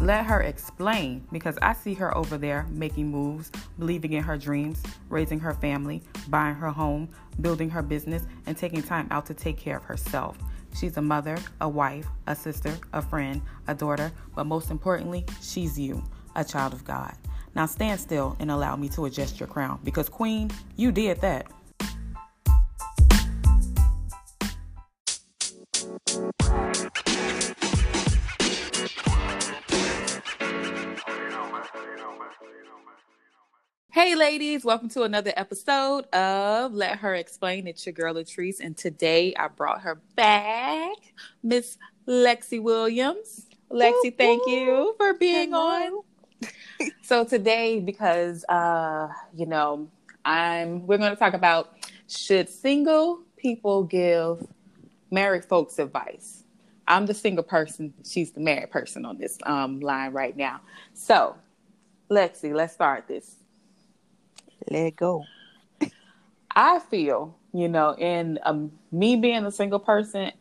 Let her explain, because I see her over there making moves, believing in her dreams, raising her family, buying her home, building her business, and taking time out to take care of herself. She's a mother, a wife, a sister, a friend, a daughter, but most importantly, she's you, a child of God. Now stand still and allow me to adjust your crown, because Queen, you did that. Hey ladies, welcome to another episode of Let Her Explain. It's your girl Latrice, and today I brought her back, Miss Lexi Williams. Lexi, thank you for being on. So today, because we're going to talk about, should single people give married folks advice? I'm the single person, she's the married person on this line right now. So, Lexi, let's start this. Let it go. I feel, in me being a single person,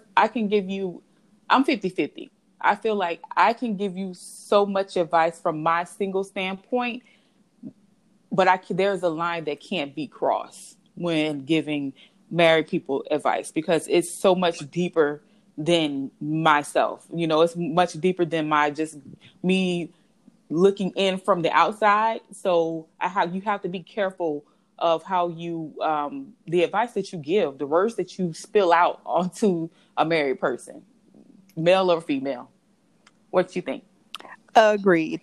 I'm 50-50. I feel like I can give you so much advice from my single standpoint, but there's a line that can't be crossed when giving married people advice, because it's so much deeper than myself. It's much deeper than me looking in from the outside. So you have to be careful of how you, the advice that you give, the words that you spill out onto a married person, male or female. What you think? Agreed.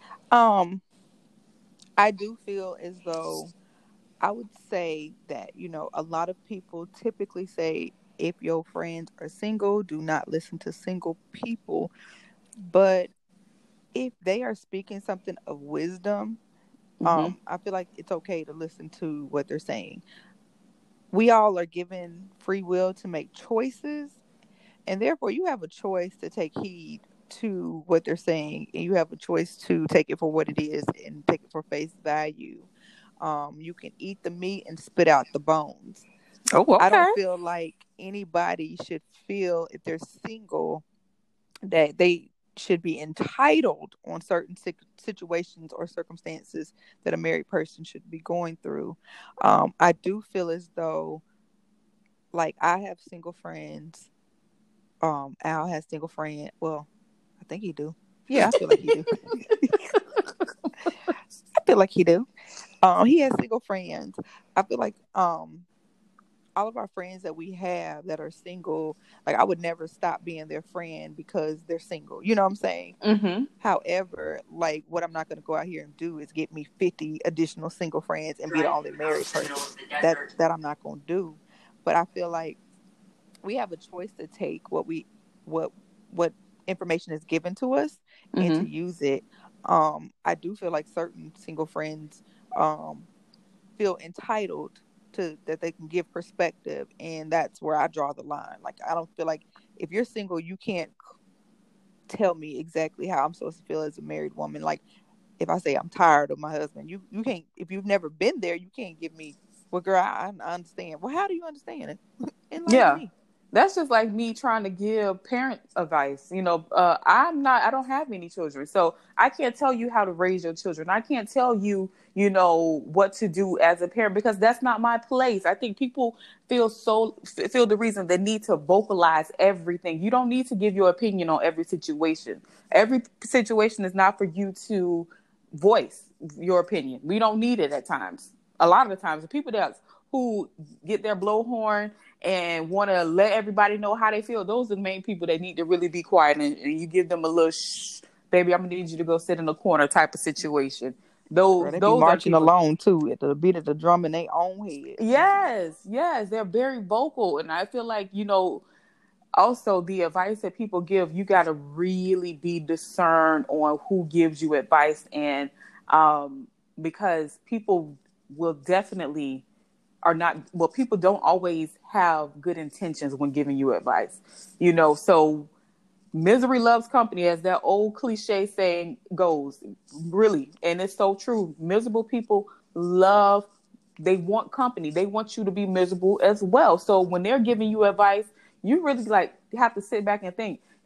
I do feel as though I would say that, a lot of people typically say, if your friends are single, do not listen to single people. But if they are speaking something of wisdom, I feel like it's okay to listen to what they're saying. We all are given free will to make choices, and therefore you have a choice to take heed to what they're saying, and you have a choice to take it for what it is and take it for face value. You can eat the meat and spit out the bones. Oh, okay. I don't feel like anybody should feel, if they're single, that they should be entitled on certain situations or circumstances that a married person should be going through. I do feel as though, like, I have single friends. Al has single friend. Well, I think he do. Yeah, I feel like he do. I feel like he do. He has single friends. I feel like all of our friends that we have that are single, like, I would never stop being their friend because they're single. You know what I'm saying? Mm-hmm. However, like, what I'm not going to go out here and do is get me 50 additional single friends and be the only married person. That I'm not going to do. But I feel like we have a choice to take what information is given to us and to use it. I do feel like certain single friends feel entitled to that they can give perspective, and that's where I draw the line. Like, I don't feel like if you're single, you can't tell me exactly how I'm supposed to feel as a married woman. Like, if I say I'm tired of my husband, you can't, if you've never been there, you can't give me, well, girl, I understand. Well, how do you understand it? Enlighten me. That's just like me trying to give parents advice. I don't have any children, so I can't tell you how to raise your children. I can't tell you, what to do as a parent, because that's not my place. I think people feel the reason they need to vocalize everything. You don't need to give your opinion on every situation. Every situation is not for you to voice your opinion. We don't need it at times. A lot of the times, the people who get their blowhorn and want to let everybody know how they feel, those are the main people that need to really be quiet, and you give them a little shh, baby, I'm gonna need you to go sit in the corner type of situation. Those be marching along too at the beat of the drum in their own head. Yes, they're very vocal, and I feel like also the advice that people give, you got to really be discerned on who gives you advice, and because people will definitely people don't always have good intentions when giving you advice, so misery loves company, as that old cliche saying goes, really. And it's so true. Miserable people they want company. They want you to be miserable as well. So when they're giving you advice, you really have to sit back and think,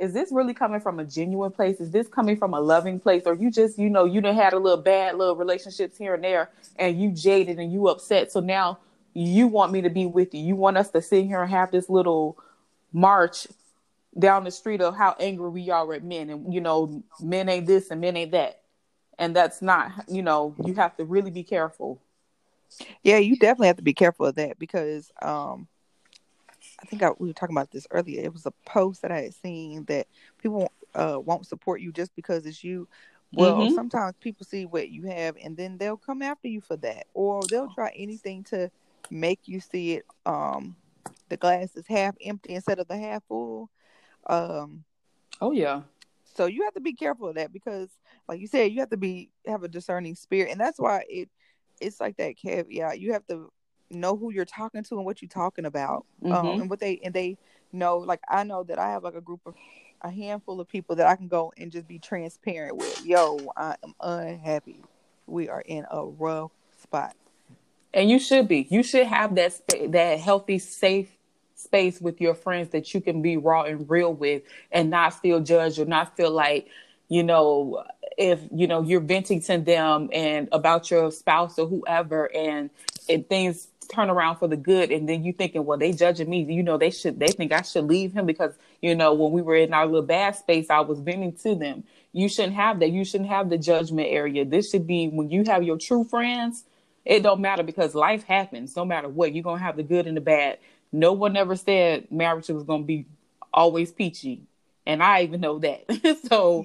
is this really coming from a genuine place? Is this coming from a loving place? Or you just, you done had a little bad little relationships here and there, and you jaded and you upset. So now you want me to be with you. You want us to sit here and have this little march down the street of how angry we are at men. And, men ain't this and men ain't that. And that's not, you have to really be careful. Yeah, you definitely have to be careful of that because I think we were talking about this earlier. It was a post that I had seen that people won't support you just because it's you. Well, sometimes people see what you have and then they'll come after you for that, or they'll try anything to make you see it. The glass is half empty instead of the half full. Oh yeah. So you have to be careful of that because, like you said, you have to have a discerning spirit, and that's why it's like that caveat. You have to know who you're talking to and what you're talking about, and what they know. Like I know that I have like a handful of people that I can go and just be transparent with. Yo, I am unhappy. We are in a rough spot. And you should be. You should have that healthy, safe space with your friends that you can be raw and real with, and not feel judged or not feel like, if you're venting to them and about your spouse or whoever, and things turn around for the good, and then you thinking, well, they judging me. They think I should leave him because when we were in our little bad space, I was venting to them. You shouldn't have that. You shouldn't have the judgment area. This should be when you have your true friends. It don't matter because life happens. No matter what, you're gonna have the good and the bad. No one ever said marriage was gonna be always peachy, and I even know that. So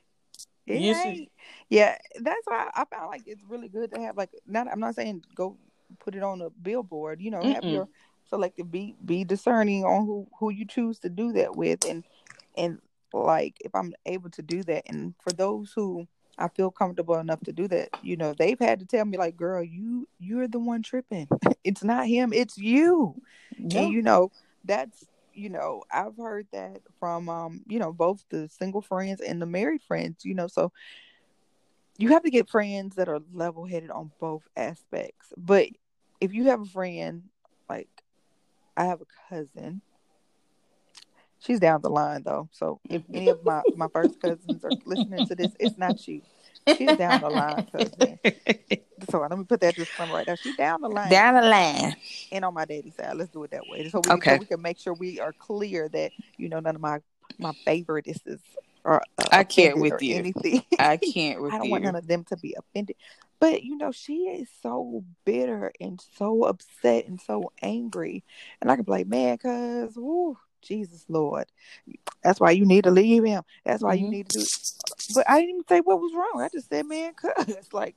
yeah, that's why I found like it's really good to have like I'm not saying go put it on a billboard. Have your selective, be discerning on who you choose to do that with, and like if I'm able to do that, and for those who I feel comfortable enough to do that, they've had to tell me like, girl, you're the one tripping. It's not him, it's you. Yeah. And that's I've heard that from both the single friends and the married friends, so you have to get friends that are level-headed on both aspects. But if you have a friend, like I have a cousin, she's down the line though. So if any of my first cousins are listening to this, it's not you. She's down the line, cousin. So let me put that disclaimer right now. She's down the line. Down the line. And on my daddy side. Let's do it that way. So we can make sure we are clear that, none of my favorites are I can't with you. Anything. I can't with you. I don't want none of them to be offended. But, she is so bitter and so upset and so angry. And I can be like, man, cuz, woo, Jesus, Lord. That's why you need to leave him. That's why you need to do it. But I didn't even say what was wrong. I just said, man, cuz, like,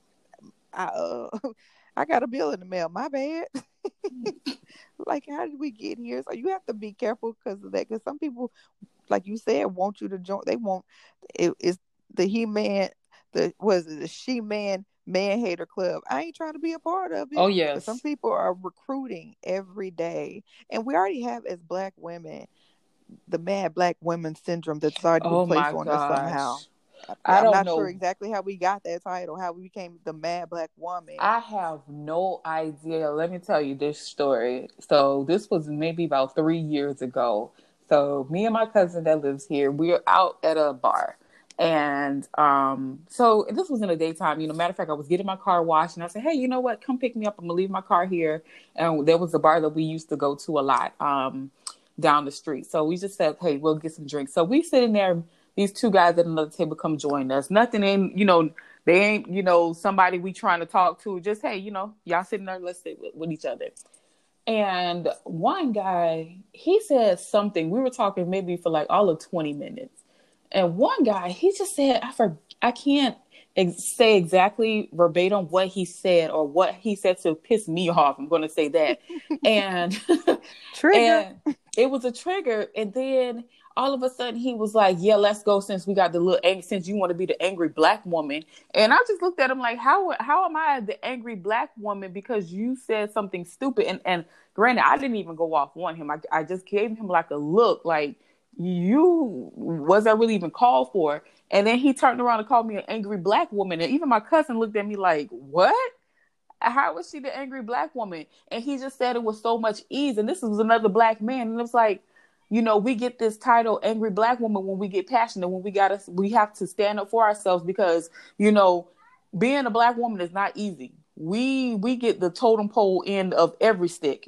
I got a bill in the mail. My bad. Like, how did we get here? So you have to be careful because of that. Because some people, like you said, want you to join. They want it's the he-man, the she-man man-hater club. I ain't trying to be a part of it. Oh, yes. But some people are recruiting every day. And we already have, as Black women, the mad Black women syndrome that's already been placed on us somehow. I'm not sure exactly how we got that title, how we became the mad Black woman. I have no idea. Let me tell you this story. So this was maybe about 3 years ago. So me and my cousin that lives here, we were out at a bar. And so this was in the daytime. Matter of fact, I was getting my car washed, and I said, hey, you know what? Come pick me up. I'm going to leave my car here. And there was a bar that we used to go to a lot down the street. So we just said, hey, we'll get some drinks. So we sitting there. These two guys at another table come join us. Nothing in, they ain't, somebody we trying to talk to. Just, hey, y'all sitting there, let's sit with each other. And one guy, he said something. We were talking maybe for like all of 20 minutes. And one guy, he just said, I can't say exactly verbatim what he said or what he said to piss me off. I'm going to say that. And, trigger. And it was a trigger. And then all of a sudden he was like, yeah, let's go since we got the little since you want to be the angry Black woman. And I just looked at him like, how am I the angry Black woman because you said something stupid? And granted, I didn't even go off on him. I just gave him like a look like, was that really even called for? And then he turned around and called me an angry Black woman. And even my cousin looked at me like, what? How was she the angry Black woman? And he just said it with so much ease. And this was another Black man. And it was like, You know, we get this title, angry black woman, when we get passionate, when we have to stand up for ourselves because, you know, being a black woman is not easy. We get the totem pole end of every stick.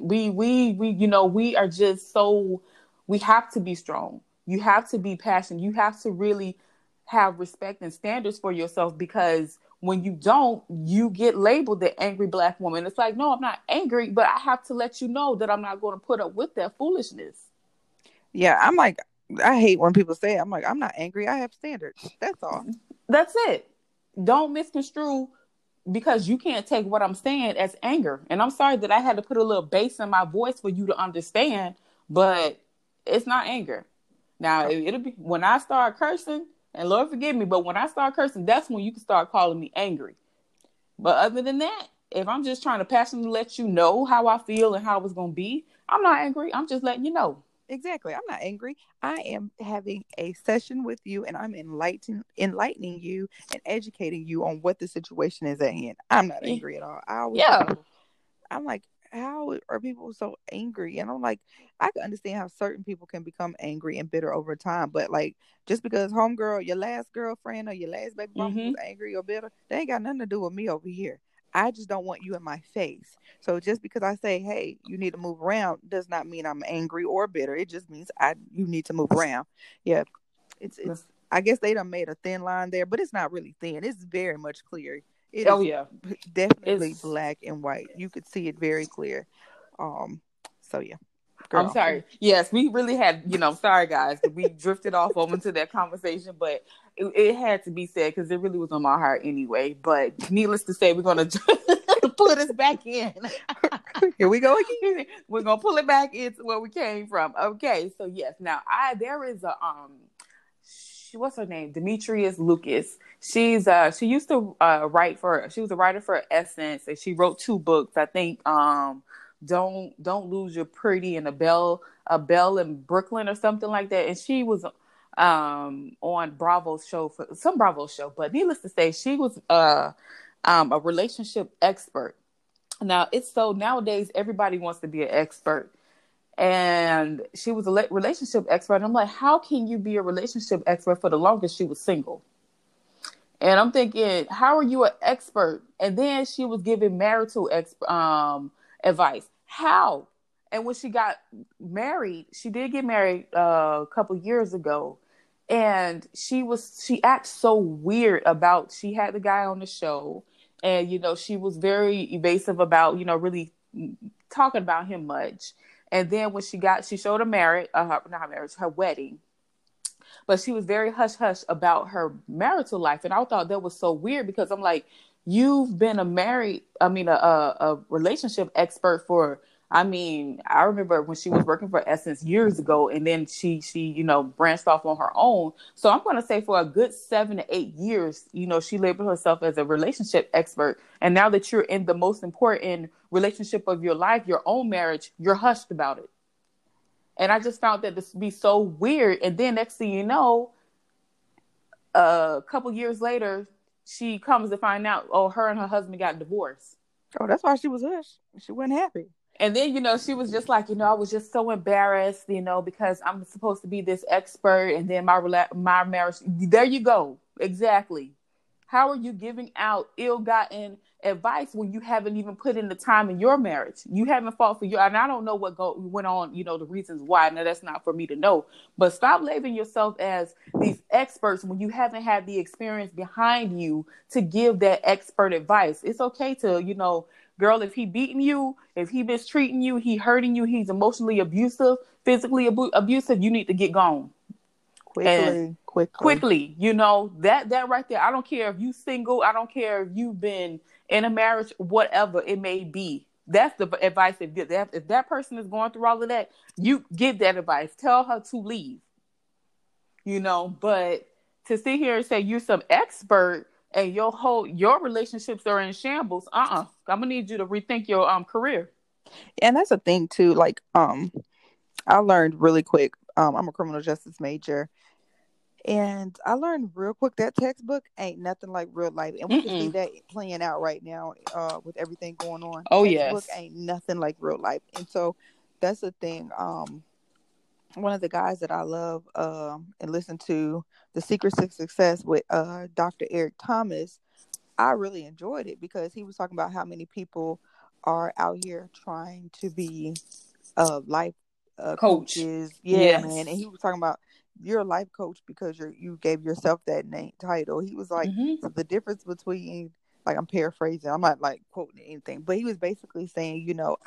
We you know, we are just so, we have to be strong. You have to be passionate. You have to really have respect and standards for yourself, because when you don't, you get labeled the angry black woman. It's like, no, I'm not angry, but I have to let you know that I'm not going to put up with that foolishness. Yeah, I'm like, I hate when people say it. I'm like, I'm not angry. I have standards. That's all. That's it. Don't misconstrue, because you can't take what I'm saying as anger. And I'm sorry that I had to put a little bass in my voice for you to understand, but it's not anger. Now, it'll be when I start cursing, and Lord forgive me, but when I start cursing, that's when you can start calling me angry. But other than that, if I'm just trying to passionately let you know how I feel and how it's going to be, I'm not angry. I'm just letting you know. Exactly. I'm not angry. I am having a session with you, and I'm enlightening you and educating you on what the situation is at hand. I'm not angry at all. I always tell Yeah. people, I'm like, how are people so angry? And I'm like, I can understand how certain people can become angry and bitter over time, but like, just because homegirl, your last girlfriend or your last baby mama was Mm-hmm. angry or bitter, they ain't got nothing to do with me over here. I just don't want you in my face. So just because I say, hey, you need to move around, does not mean I'm angry or bitter. It just means you need to move around. Yeah, it's. I guess they done made a thin line there, but it's not really thin. It's very much clear. It Oh, is yeah. definitely It's, black and white. You could see it very clear. Um. So yeah, I'm girl. sorry. Yes, we really had, you know, sorry guys that we drifted off over into that conversation, but it had to be said because it really was on my heart anyway. But needless to say, we're going to put us back in. Here we go again. We're going to pull it back into where we came from. Okay. So yes, now there is a, what's her name? Demetrius Lucas. She used to she was a writer for Essence, and she wrote two books. I think don't lose your pretty, and a bell in Brooklyn or something like that. And she was on Bravo's show, for some Bravo show. But needless to say, she was a relationship expert. Now it's so nowadays everybody wants to be an expert, and she was a relationship expert. And I'm like, how can you be a relationship expert for the longest she was single? And I'm thinking, how are you an expert? And then she was giving marital advice. How? And when she got married, she did get married a couple years ago, and she acts so weird about. She had the guy on the show, and you know she was very evasive about really talking about him much. And then when she showed her marriage, not her marriage, her wedding, but she was very hush hush about her marital life. And I thought that was so weird, because I'm like, you've been a relationship expert for, I remember when she was working for Essence years ago, and then she branched off on her own. So I'm going to say for a good 7 to 8 years, she labeled herself as a relationship expert. And now that you're in the most important relationship of your life, your own marriage, you're hushed about it. And I just found that to be so weird. And then next thing you know, a couple years later, she comes to find out, her and her husband got divorced. Oh, that's why she was hushed. She wasn't happy. And then, she was just like, I was just so embarrassed, because I'm supposed to be this expert. And then my marriage, there you go. Exactly. How are you giving out ill-gotten advice when you haven't even put in the time in your marriage? You haven't fought for your, and I don't know what went on, the reasons why. Now, that's not for me to know. But stop labeling yourself as these experts when you haven't had the experience behind you to give that expert advice. It's okay to, girl, if he beating you, if he mistreating you, he hurting you, he's emotionally abusive, physically abusive, you need to get gone. Quickly, that right there. I don't care if you single. I don't care if you've been in a marriage, whatever it may be. That's the advice. If that person is going through all of that, you give that advice. Tell her to leave. But to sit here and say you're some expert and your relationships are in shambles, I'm gonna need you to rethink your career. And that's a thing too. Like, I learned really quick. I'm a criminal justice major. And I learned real quick that textbook ain't nothing like real life. And we can see that playing out right now with everything going on. Oh, Textbook yes. ain't nothing like real life. And so that's the thing. one of the guys that I love and listen to, The Secrets to Success with Dr. Eric Thomas, I really enjoyed it because he was talking about how many people are out here trying to be life Coach. coaches. Yeah, man. And Yes. he was talking about you're a life coach because you gave yourself that name title. He was like, Mm-hmm. so the difference between, like, I'm paraphrasing, I'm not like quoting anything, but he was basically saying,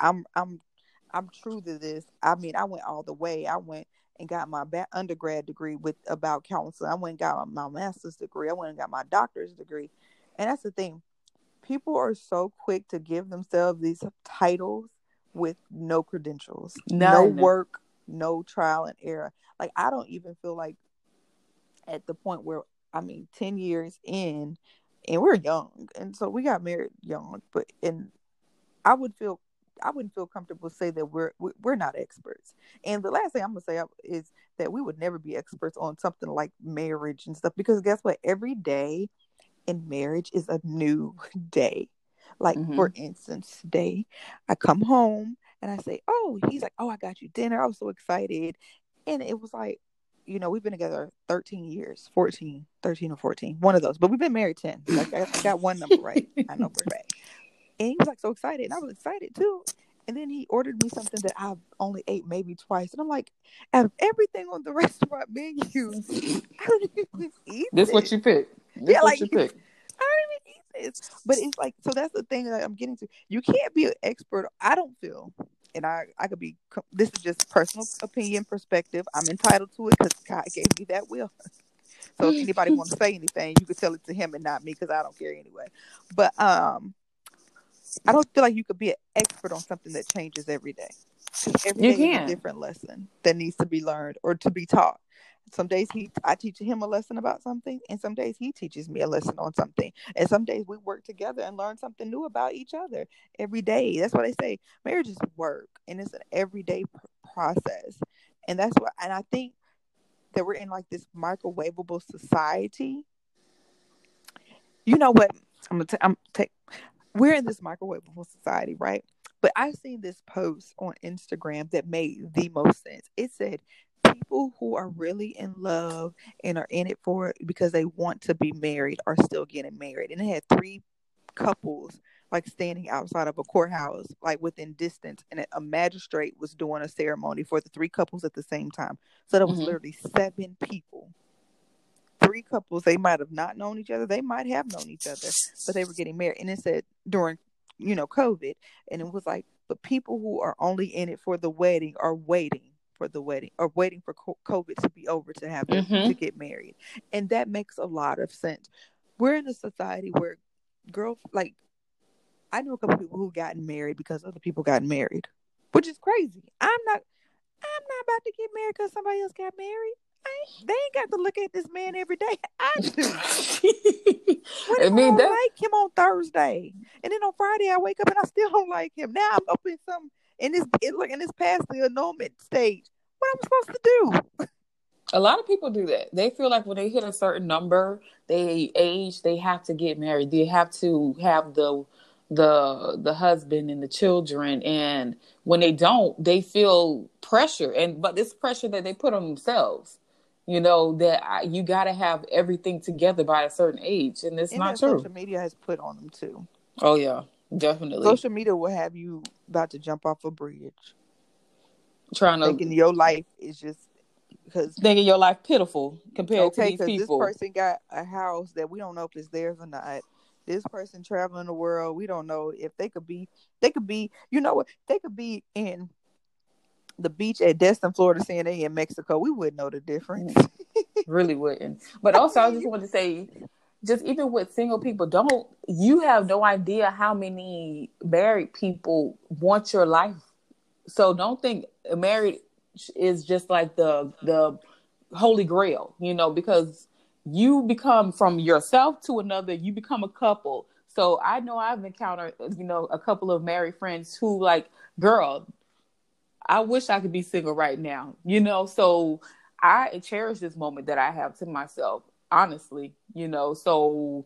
I'm true to this. I mean, I went all the way. I went and got my undergrad degree with about counseling. I went and got my master's degree. I went and got my doctor's degree. And that's the thing. People are so quick to give themselves these titles with no credentials, no None. work, no trial and error. Like, I don't even feel like at the point where, I mean, 10 years in, and we're young. And so we got married young, but, and I would feel, I wouldn't feel comfortable to say that we're not experts. And the last thing I'm gonna say is that we would never be experts on something like marriage and stuff, because guess what? Every day in marriage is a new day. Like, Mm-hmm. for instance, today I come home and I say, "Oh," he's like, "Oh, I got you dinner." I was so excited. And it was like, we've been together 13 years, 14, 13 or 14, one of those. But we've been married 10. So I got one number right. I know for a fact. And he was like so excited. And I was excited too. And then he ordered me something that I've only ate maybe twice. And I'm like, out of everything on the restaurant menu, I don't even eat This what this. you pick. This Yeah, what like, you pick. I don't even eat this. But it's like, so that's the thing that I'm getting to. You can't be an expert. I don't feel, and I could be, this is just personal opinion, perspective. I'm entitled to it because God gave me that will. So if anybody wants to say anything, you could tell it to him and not me, because I don't care anyway. But I don't feel like you could be an expert on something that changes every day, because every You day is a can. different lesson that needs to be learned or to be taught. Some days I teach him a lesson about something, and some days he teaches me a lesson on something, and some days we work together and learn something new about each other every day. That's why they say marriage is work, and it's an everyday process. And that's what, and I think that we're in like this microwavable society. You know what? I'm take. We're in this microwavable society, right? But I seen this post on Instagram that made the most sense. It said people who are really in love and are in it for it because they want to be married are still getting married. And it had three couples like standing outside of a courthouse, like within distance, and a magistrate was doing a ceremony for the three couples at the same time. So there was Mm-hmm. literally seven people, three couples. They might have not known each other, they might have known each other, but they were getting married. And it said during, COVID. And it was like, but people who are only in it for the wedding are waiting for the wedding, or waiting for COVID to be over to have to Mm-hmm. get married. And that makes a lot of sense. We're in a society where girl, like, I know a couple people who got married because other people got married, which is crazy. I'm not about to get married because somebody else got married. They ain't got to look at this man every day. I do. What I if I mean don't that. like him on Thursday, and then on Friday I wake up and I still don't like him? Now I'm up in some in this past the annulment stage. What am I supposed to do? A lot of people do that. They feel like when they hit a certain number, they age, they have to get married. They have to have the husband and the children, and when they don't, they feel pressure, and but it's pressure that they put on themselves. That you got to have everything together by a certain age, and it's And not that true. social media has put on them too. Oh yeah, definitely. Social media will have you about to jump off a bridge, Trying thinking to your life is just because thinking your life pitiful compared to okay, these because this people. person got a house that we don't know if it's theirs or not. This person traveling the world, we don't know if they could be, you know what, they could be in the beach at Destin, Florida, saying they in Mexico. We wouldn't know the difference. Really wouldn't. But I also, I just mean, wanted to say, just even with single people, don't you have no idea how many married people want your life. So don't think married is just like the holy grail, because you become from yourself to another, you become a couple. So I know I've encountered, a couple of married friends who like, girl, I wish I could be single right now, so I cherish this moment that I have to myself, honestly, so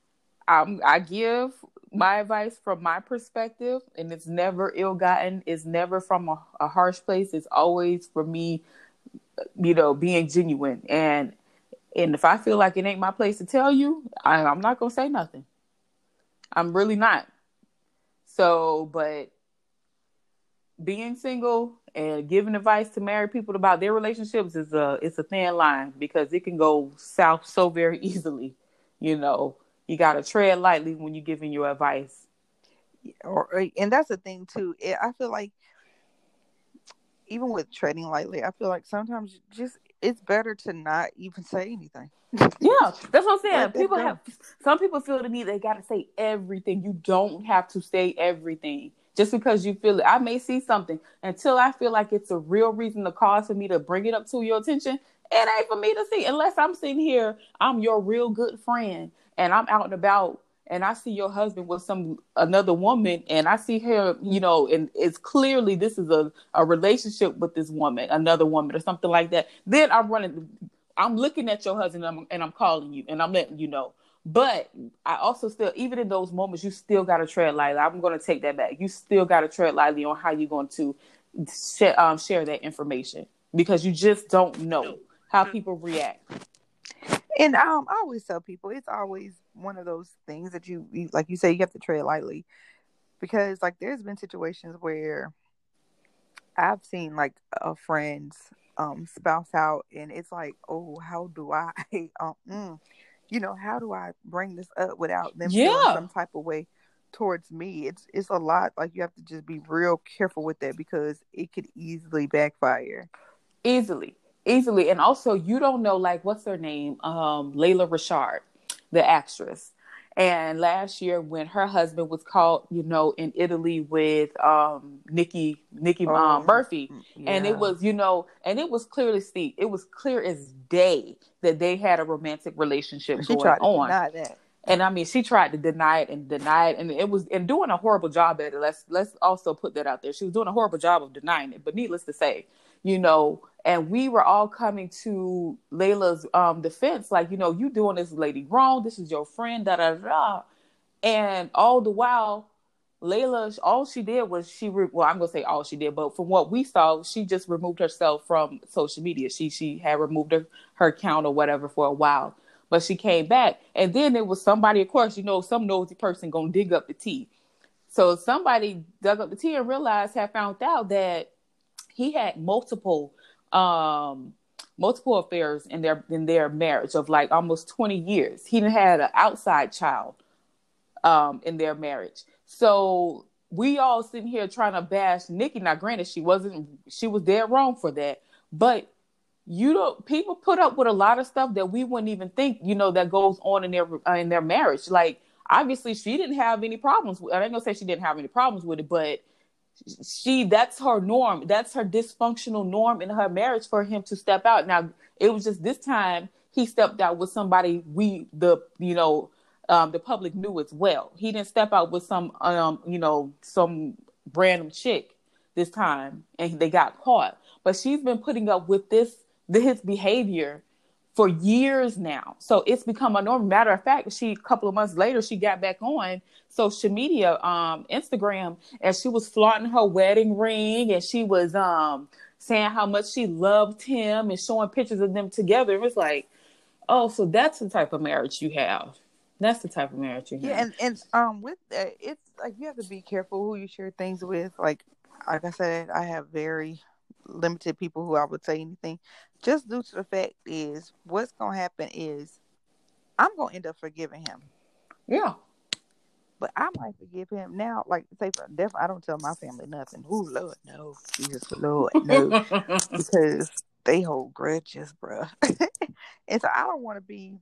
I give my advice from my perspective, and it's never ill gotten. It's never from a harsh place. It's always for me being genuine. And if I feel like it ain't my place to tell you, I'm not gonna say nothing. I'm really not. So, but being single and giving advice to married people about their relationships it's a thin line, because it can go south so very easily. You got to tread lightly when you're giving your advice. And that's the thing too. I feel like even with treading lightly, I feel like sometimes just it's better to not even say anything. Yeah, that's what I'm saying. Let Some people feel the need they got to say everything. You don't have to say everything just because you feel it. I may see something until I feel like it's a real reason to cause for me to bring it up to your attention. It ain't for me to see unless I'm sitting here. I'm your real good friend, and I'm out and about, and I see your husband with another woman, and I see her, and it's clearly this is a relationship with this woman, another woman, or something like that. Then I'm looking at your husband, and I'm calling you, and I'm letting you know. But I also still, even in those moments, you still got to tread lightly. I'm going to take that back. You still got to tread lightly on how you're going to share that information, because you just don't know how people react. And I always tell people it's always one of those things that you like you say, you have to tread lightly, because like there's been situations where I've seen like a friend's spouse out, and it's like, oh, how do I how do I bring this up without them feeling Yeah. some type of way towards me? It's a lot. Like you have to just be real careful with that, because it could easily backfire. Easily. And also, you don't know, like, what's her name? Layla Richard, the actress. And last year when her husband was caught, in Italy with Nikki Murphy, Yeah. and it was, and it was clearly see, it was clear as day that they had a romantic relationship She going tried to on. deny that. And I mean, she tried to deny it, and it was, and doing a horrible job at it. Let's also put that out there. She was doing a horrible job of denying it. But needless to say, and we were all coming to Layla's defense, like, you doing this lady wrong. This is your friend, da da da. And all the while, Layla, all she did was I'm gonna say all she did, but from what we saw, she just removed herself from social media. She had removed her account or whatever for a while. But she came back, and then it was somebody, of course, some nosy person gonna dig up the tea. So somebody dug up the tea and had found out that he had multiple affairs in their marriage of like almost 20 years. He had an outside child in their marriage. So we all sitting here trying to bash Nikki. Now, granted, she was dead wrong for that, but people put up with a lot of stuff that we wouldn't even think, that goes on in their marriage. Like, obviously she didn't have any problems. I ain't gonna say she didn't have any problems with it, but that's her norm. That's her dysfunctional norm in her marriage for him to step out. Now, it was just this time he stepped out with somebody the public knew as well. He didn't step out with some random chick this time, and they got caught. But she's been putting up with his behavior for years now. So it's become a norm. Matter of fact, a couple of months later, she got back on social media, Instagram, and she was flaunting her wedding ring, and she was saying how much she loved him and showing pictures of them together. It was like, oh, so that's the type of marriage you have. That's the type of marriage you have. Yeah, and with that, it's like you have to be careful who you share things with. Like I said, I have very limited people who I would say anything, just due to the fact is what's gonna happen is I'm gonna end up forgiving him. Yeah. But I might forgive him now. Like, say, I don't tell my family nothing. Oh, Lord, no. Jesus, Lord, no. Because they hold grudges, bruh. And so I don't want to be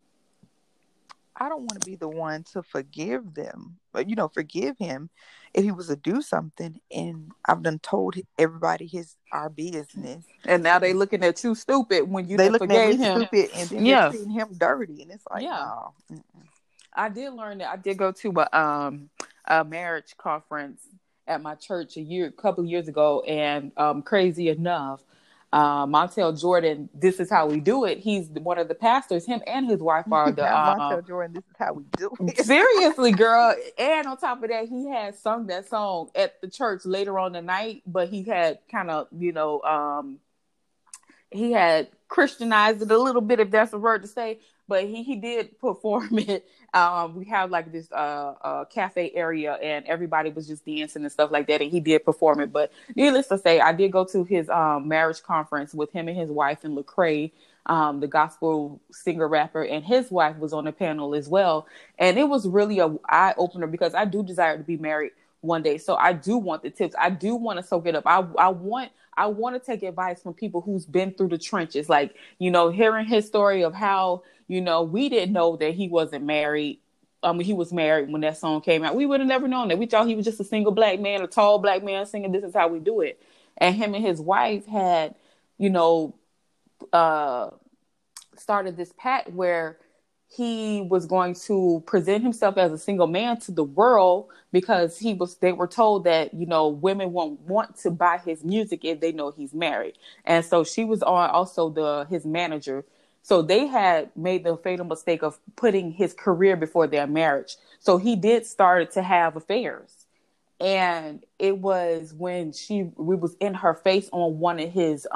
the one to forgive them, but forgive him if he was to do something, and I've done told everybody our business, and now they looking at you stupid when you forgave him. Stupid, and then they're treating him dirty, and it's like, no. I did learn that. I did go to a marriage conference at my church a couple of years ago, and crazy enough, Montel Jordan, this is how we do it. He's one of the pastors. Him and his wife are the Montel Jordan. This is how we do it. Seriously, girl. And on top of that, he had sung that song at the church later on the night. But he had kind of, he had Christianized it a little bit, if that's a word to say, but he did perform it. We have like this cafe area, and everybody was just dancing and stuff like that, and he did perform it. But needless to say, I did go to his marriage conference with him and his wife and Lecrae, the gospel singer rapper, and his wife was on the panel as well. And it was really a eye opener because I do desire to be married one day. So I do want the tips. I do want to soak it up. I want to take advice from people who's been through the trenches. Like, hearing his story of how, we didn't know that he wasn't married. He was married when that song came out. We would have never known that. We thought he was just a single black man, a tall black man singing "This Is How We Do It." And him and his wife had, you know, uh, started this pact where he was going to present himself as a single man to the world because they were told that, women won't want to buy his music if they know he's married. And so she was on also his manager. So they had made the fatal mistake of putting his career before their marriage. So he did start to have affairs. And it was when we was in her face on one of his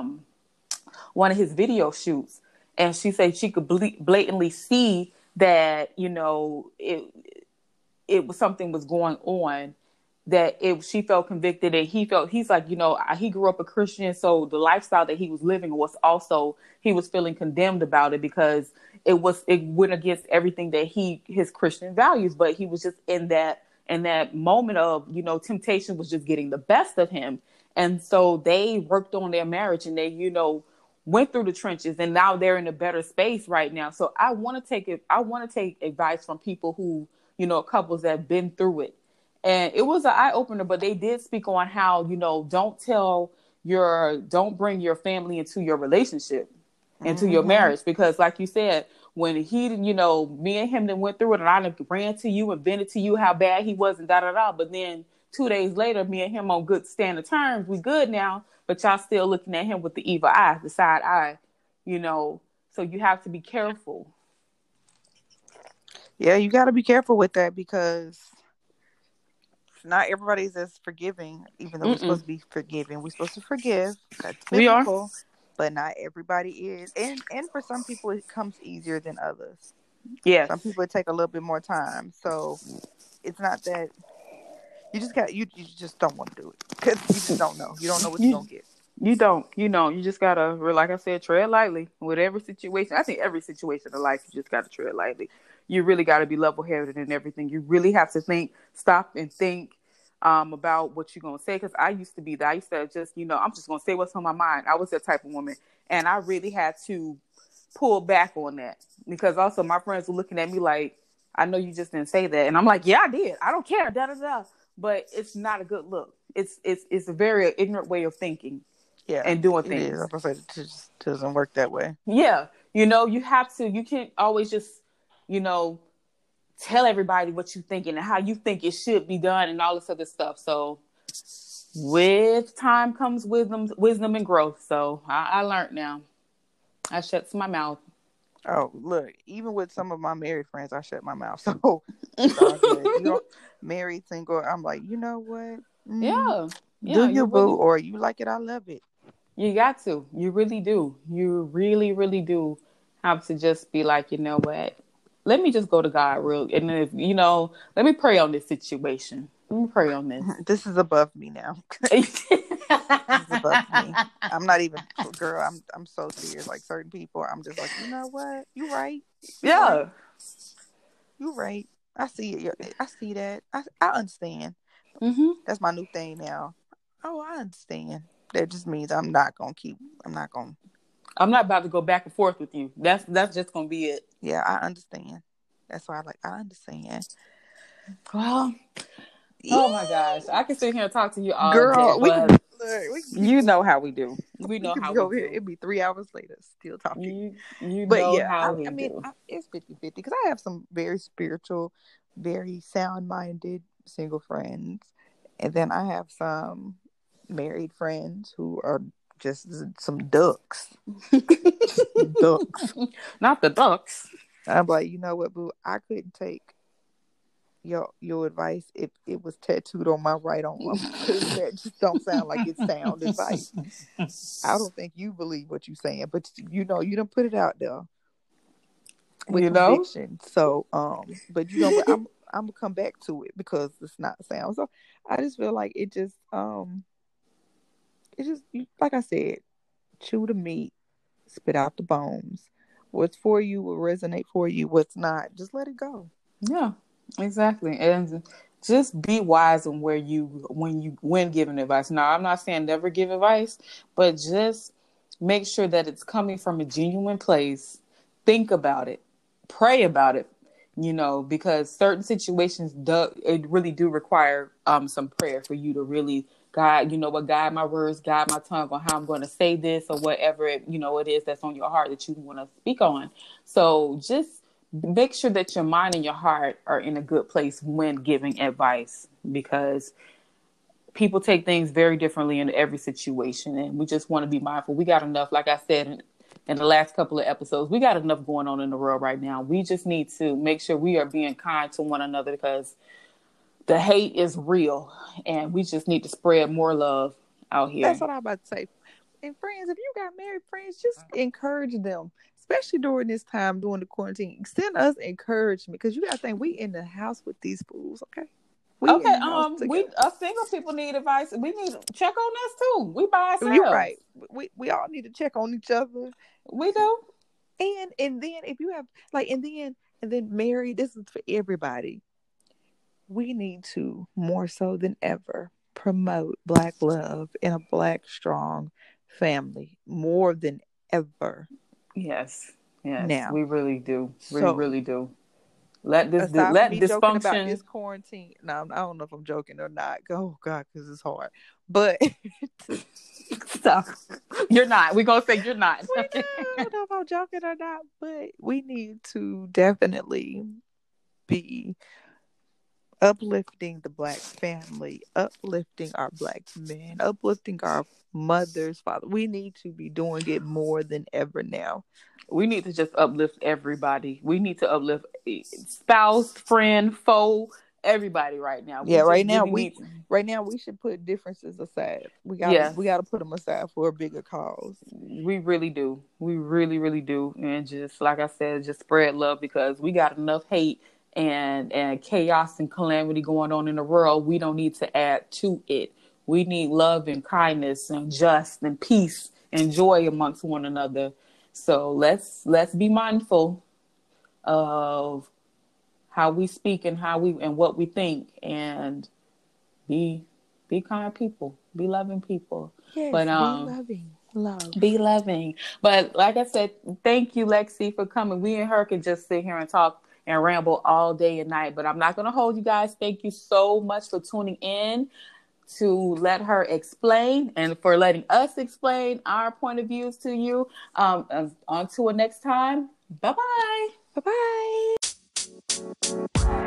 video shoots, and she said she could blatantly see that it was something was going on, that she felt convicted, and he's like, he grew up a Christian, so the lifestyle that he was living was also, he was feeling condemned about it because it went against everything that his Christian values. But he was just in that moment of, temptation was just getting the best of him. And so they worked on their marriage, and they, went through the trenches, and now they're in a better space right now. So I want to take advice from people who, couples that have been through it. And it was an eye opener, but they did speak on how, don't bring your family into your relationship, into your marriage, because like you said, when he, me and him then went through it, and I ran to you and vented to you how bad he was and da-da-da. But then 2 days later, me and him on good standing terms, we good now, but y'all still looking at him with the evil eye, the side eye, so you have to be careful. Yeah, you got to be careful with that because not everybody's as forgiving, even though we're supposed to be forgiving. We're supposed to forgive. That's biblical, we are. But not everybody is. And for some people, it comes easier than others. Yeah. Some people, it take a little bit more time. So it's not that you just don't want to do it because you just don't know. You don't know what you're going to get. You don't. You just got to, like I said, tread lightly with every situation. I think every situation in life, you just got to tread lightly. You really got to be level-headed in everything. You really have to stop and think about what you're going to say. Because I used to be that. I used to just, I'm just going to say what's on my mind. I was that type of woman. And I really had to pull back on that. Because also my friends were looking at me like, I know you just didn't say that. And I'm like, yeah, I did. I don't care. Da-da-da. But it's not a good look. It's a very ignorant way of thinking. Yeah, and doing things. It is. Like I said, it just doesn't work that way. Yeah. You have to, you can't always just, tell everybody what you think and how you think it should be done and all this other stuff. So with time comes wisdom and growth. So I learned now. I shut my mouth. Oh, look, even with some of my married friends, I shut my mouth. So, married, single, I'm like, you know what? Yeah. Do you boo, or you like it, I love it. You got to. You really do. You really, really do have to just be like, you know what? Let me just go to God and if, let me pray on this situation. Let me pray on this. This is above me now. This is above me. I'm not even, girl, I'm so serious. Like certain people, I'm just like, you know what? You right. Yeah. You right. I see it. I see that. I understand. Mm-hmm. That's my new thing now. Oh, I understand. That just means I'm not about to go back and forth with you. That's just gonna be it. Yeah, I understand. That's why I understand. Well, oh my gosh, I can sit here and talk to you all day, but you know how we do. We know how we do. It'd be 3 hours later still talking. But know yeah, how we do. It's 50-50 because I have some very spiritual, very sound-minded single friends, and then I have some married friends who are just some ducks. Ducks. Not the ducks. I'm like, you know what, boo? I couldn't take your advice if it was tattooed on my right arm, because that just don't sound like it's sound advice. I don't think you believe what you're saying, but you don't put it out there with conviction. So, but but I'm gonna come back to it because it's not sound. So I just feel like it just like I said, chew the meat, spit out the bones. What's for you will resonate for you. What's not, just let it go. Yeah, exactly. And just be wise in when giving advice. Now, I'm not saying never give advice, but just make sure that it's coming from a genuine place. Think about it, pray about it, because certain situations it really do require some prayer for you to really guide my words, guide my tongue on how I'm going to say this or whatever it is that's on your heart that you want to speak on. So just make sure that your mind and your heart are in a good place when giving advice, because people take things very differently in every situation, and we just want to be mindful. We got enough, like I said in the last couple of episodes, we got enough going on in the world right now. We just need to make sure we are being kind to one another, because the hate is real, and we just need to spread more love out here. That's what I'm about to say. And friends, if you got married friends, just encourage them, especially during this time, during the quarantine. Send us encouragement, because you got to think, we in the house with these fools, okay? We single people need advice. We need to check on us too. We by ourselves. You're right. We all need to check on each other. We do. And then if you have and then Mary, this is for everybody. We need to, more so than ever, promote Black love in a Black strong family more than ever. Yes. Now, we really do. We really do. Let dysfunction about this quarantine. No, I don't know if I'm joking or not. Oh God, because it's hard. But stop. You're not. We're gonna say you're not. I don't know if I'm joking or not, but we need to definitely be uplifting the Black family, uplifting our Black men, uplifting our mothers, father. We need to be doing it more than ever now. We need to just uplift everybody. We need to uplift spouse, friend, foe, everybody right now. Right now we should put differences aside. We got to put them aside for a bigger cause. We really do. We really, really do. And just like I said, just spread love, because we got enough hate and chaos and calamity going on in the world. We don't need to add to it. We need love and kindness and just and peace and joy amongst one another. So let's be mindful of how we speak and what we think, and be kind people, be loving people. Yes, but be loving. But like I said, thank you, Lexi, for coming. We and her could just sit here and talk and ramble all day and night, but I'm not going to hold you guys. Thank you so much for tuning in to let her explain and for letting us explain our point of views to you. Until next time. Bye-bye. Bye-bye.